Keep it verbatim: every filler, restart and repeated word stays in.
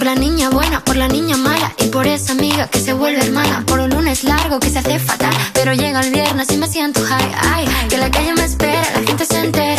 Por la niña buena, por la niña mala y por esa amiga que se vuelve hermana. Por un lunes largo que se hace fatal, pero llega el viernes y me siento high. Ay, que la calle me espera, la gente se entera